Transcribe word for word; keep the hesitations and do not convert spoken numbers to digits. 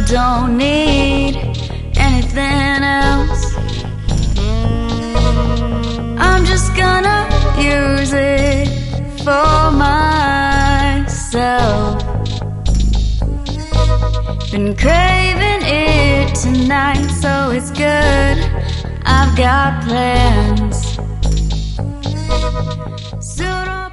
don't need anything else. I'm just gonna use it for myself. Been craving it tonight, so it's good. I've got plans. So don't